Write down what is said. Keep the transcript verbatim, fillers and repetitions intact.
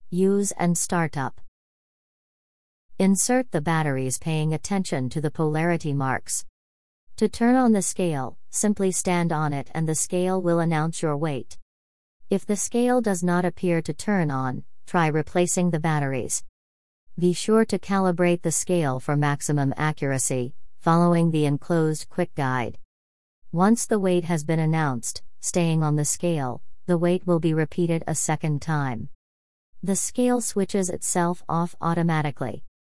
Use and startup. Insert the batteries paying attention to the polarity marks. To turn on the scale, simply stand on it and the scale will announce your weight. If the scale does not appear to turn on, try replacing the batteries. Be sure to calibrate the scale for maximum accuracy, following the enclosed quick guide. Once the weight has been announced, staying on the scale, the weight will be repeated a second time. The scale switches itself off automatically.